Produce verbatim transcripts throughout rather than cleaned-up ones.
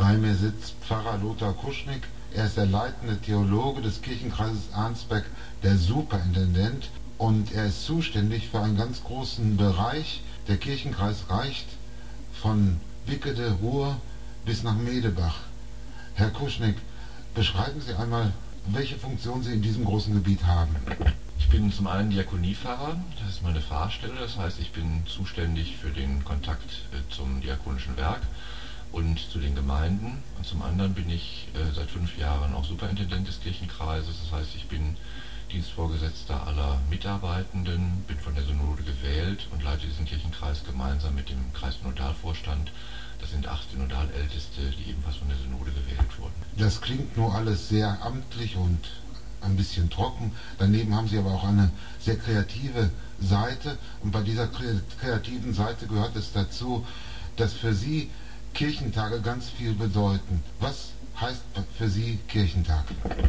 Bei mir sitzt Pfarrer Lothar Kuschnick. Er ist der leitende Theologe des Kirchenkreises Arnsberg, der Superintendent, und er ist zuständig für einen ganz großen Bereich. Der Kirchenkreis reicht von Wickede, Ruhr bis nach Medebach. Herr Kuschnick, beschreiben Sie einmal, welche Funktion Sie in diesem großen Gebiet haben. Ich bin zum einen Diakoniepfarrer, das ist meine Pfarrstelle, das heißt, ich bin zuständig für den Kontakt äh, zum diakonischen Werk und zu den Gemeinden. Und zum anderen bin ich äh, seit fünf Jahren auch Superintendent des Kirchenkreises, das heißt, ich bin Dienstvorgesetzter aller Mitarbeitenden, bin von der Synode gewählt und leite diesen Kirchenkreis gemeinsam mit dem Kreissynodalvorstand. Das sind acht Synodalälteste, die ebenfalls von der Synode gewählt wurden. Das klingt nur alles sehr amtlich und ein bisschen trocken. Daneben haben Sie aber auch eine sehr kreative Seite. Und bei dieser kreativen Seite gehört es dazu, dass für Sie Kirchentage ganz viel bedeuten. Was heißt für Sie Kirchentag?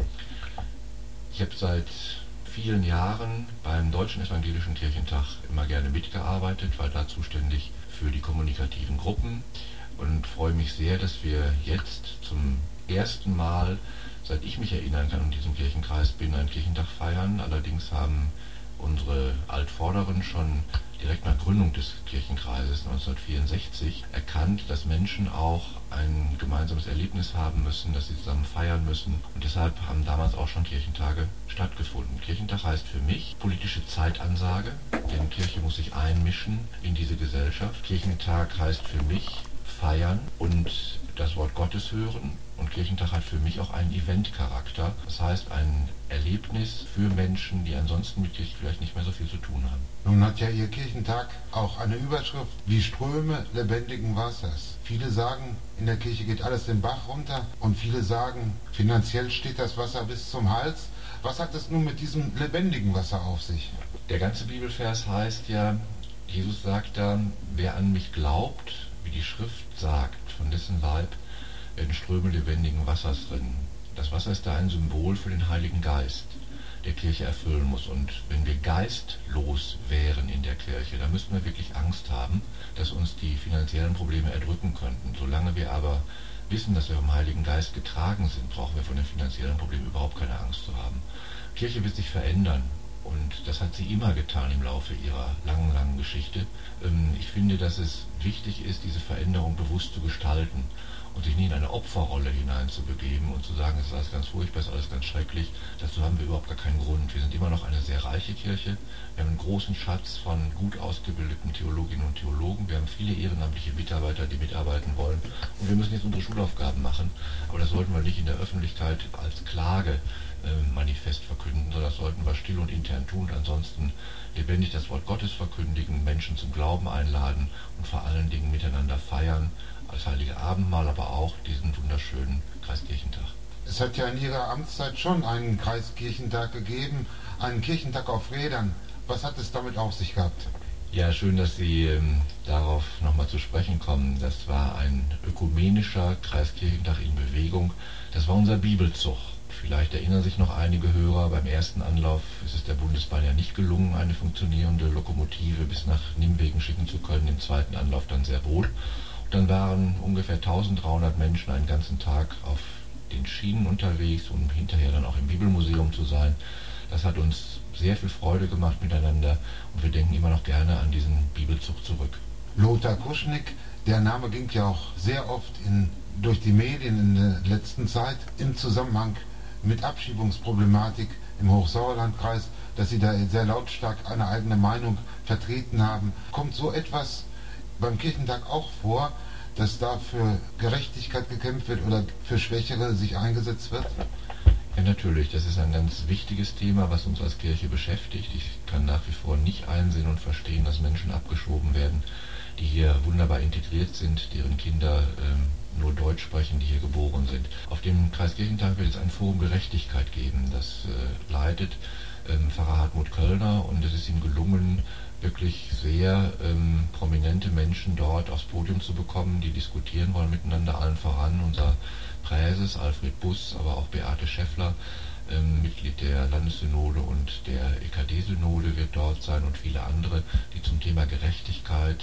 Ich habe seit vielen Jahren beim Deutschen Evangelischen Kirchentag immer gerne mitgearbeitet, war da zuständig für die kommunikativen Gruppen und freue mich sehr, dass wir jetzt zum ersten Mal, seit ich mich erinnern kann, in diesem Kirchenkreis bin, einen Kirchentag feiern. Allerdings haben unsere Altvorderen schon direkt nach Gründung des Kirchenkreises neunzehnhundertvierundsechzig erkannt, dass Menschen auch ein gemeinsames Erlebnis haben müssen, dass sie zusammen feiern müssen. Und deshalb haben damals auch schon Kirchentage stattgefunden. Kirchentag heißt für mich politische Zeitansage, denn Kirche muss sich einmischen in diese Gesellschaft. Kirchentag heißt für mich feiern und das Wort Gottes hören. Und Kirchentag hat für mich auch einen Eventcharakter. Das heißt, ein Erlebnis für Menschen, die ansonsten mit Kirche vielleicht nicht mehr so viel zu tun haben. Nun hat ja Ihr Kirchentag auch eine Überschrift wie Ströme lebendigen Wassers. Viele sagen, in der Kirche geht alles den Bach runter und viele sagen, finanziell steht das Wasser bis zum Hals. Was hat es nun mit diesem lebendigen Wasser auf sich? Der ganze Bibelvers heißt ja, Jesus sagt da, wer an mich glaubt, wie die Schrift sagt, von dessen Leib werden Ströme lebendigen Wassers rinnen. Das Wasser ist da ein Symbol für den Heiligen Geist, der Kirche erfüllen muss. Und wenn wir geistlos wären in der Kirche, dann müssten wir wirklich Angst haben, dass uns die finanziellen Probleme erdrücken könnten. Solange wir aber wissen, dass wir vom Heiligen Geist getragen sind, brauchen wir von den finanziellen Problemen überhaupt keine Angst zu haben. Kirche wird sich verändern. Und das hat sie immer getan im Laufe ihrer langen, langen Geschichte. Ich finde, dass es wichtig ist, diese Veränderung bewusst zu gestalten und sich nie in eine Opferrolle hineinzubegeben und zu sagen, es ist alles ganz furchtbar, es ist alles ganz schrecklich. Dazu haben wir überhaupt gar keinen Grund. Wir sind immer noch eine sehr reiche Kirche. Wir haben einen großen Schatz von gut ausgebildeten Theologinnen und Theologen. Wir haben viele ehrenamtliche Mitarbeiter, die mitarbeiten wollen. Und wir müssen jetzt unsere Schulaufgaben machen. Aber das sollten wir nicht in der Öffentlichkeit als Klage äh, manifest verkünden, sondern das sollten wir still und intern tun. Und ansonsten lebendig das Wort Gottes verkündigen, Menschen zum Glauben einladen und vor allen Dingen miteinander feiern, als Heilige Abendmahl, aber auch diesen wunderschönen Kreiskirchentag. Es hat ja in Ihrer Amtszeit schon einen Kreiskirchentag gegeben, einen Kirchentag auf Rädern. Was hat es damit auf sich gehabt? Ja, schön, dass Sie ähm, darauf nochmal zu sprechen kommen. Das war ein ökumenischer Kreiskirchentag in Bewegung. Das war unser Bibelzug. Vielleicht erinnern sich noch einige Hörer, beim ersten Anlauf ist es der Bundesbahn ja nicht gelungen, eine funktionierende Lokomotive bis nach Nimwegen schicken zu können, im zweiten Anlauf dann sehr wohl. Dann waren ungefähr eintausenddreihundert Menschen einen ganzen Tag auf den Schienen unterwegs, um hinterher dann auch im Bibelmuseum zu sein. Das hat uns sehr viel Freude gemacht miteinander und wir denken immer noch gerne an diesen Bibelzug zurück. Lothar Kuschnick, der Name ging ja auch sehr oft in, durch die Medien in der letzten Zeit im Zusammenhang mit Abschiebungsproblematik im Hochsauerlandkreis, dass Sie da sehr lautstark eine eigene Meinung vertreten haben. Kommt so etwas beim Kirchentag auch vor, dass da für Gerechtigkeit gekämpft wird oder für Schwächere sich eingesetzt wird? Ja, natürlich. Das ist ein ganz wichtiges Thema, was uns als Kirche beschäftigt. Ich kann nach wie vor nicht einsehen und verstehen, dass Menschen abgeschoben werden, die hier wunderbar integriert sind, deren Kinder ähm, nur Deutsch sprechen, die hier geboren sind. Auf dem Kreiskirchentag wird es ein Forum Gerechtigkeit geben. Das äh, leitet ähm, Pfarrer Hartmut Köllner und es ist ihm gelungen, wirklich sehr ähm, prominente Menschen dort aufs Podium zu bekommen, die diskutieren wollen miteinander, allen voran unser Präses Alfred Buss, aber auch Beate Schäffler, ähm, Mitglied der Landessynode und der E K D-Synode wird dort sein und viele andere, die zum Thema Gerechtigkeit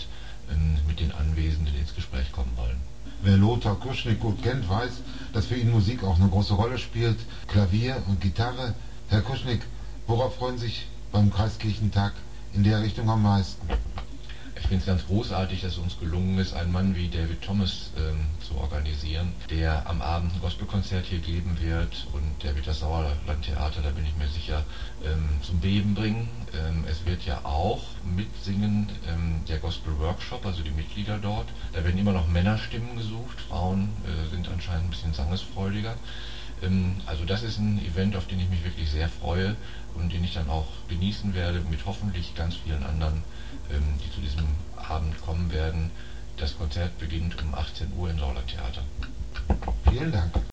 ähm, mit den Anwesenden ins Gespräch kommen wollen. Wer Lothar Kuschnick gut kennt, weiß, dass für ihn Musik auch eine große Rolle spielt. Klavier und Gitarre. Herr Kuschnick, worauf freuen Sie sich beim Kreiskirchentag in der Richtung am meisten? Ich finde es ganz großartig, dass es uns gelungen ist, einen Mann wie David Thomas ähm, zu organisieren, der am Abend ein Gospelkonzert hier geben wird, und der wird das Sauerlandtheater, da bin ich mir sicher, ähm, zum Beben bringen. Ähm, es wird ja auch mitsingen ähm, der Gospel-Workshop, also die Mitglieder dort. Da werden immer noch Männerstimmen gesucht, Frauen äh, sind anscheinend ein bisschen sangesfreudiger. Ähm, also das ist ein Event, auf den ich mich wirklich sehr freue und den ich dann auch genießen werde, mit hoffentlich ganz vielen anderen, ähm, die zu diesem Abend kommen werden. Das Konzert beginnt um achtzehn Uhr im Sauerlandtheater. Vielen Dank.